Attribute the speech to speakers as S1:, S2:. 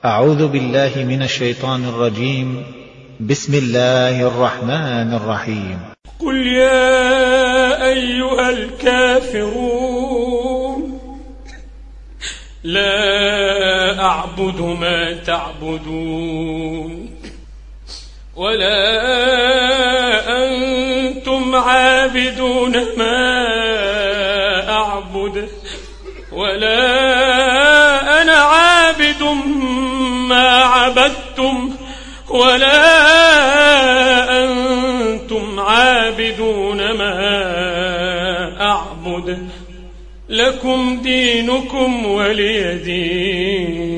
S1: أعوذ بالله من الشيطان الرجيم. بسم الله الرحمن الرحيم.
S2: قل يا أيها الكافرون لا أعبد ما تعبدون ولا أنتم عابدون ما أعبد ولا أنا عابد ما عبدتم ولا أنتم عابدون ما أعبد لكم دينكم ولي دين.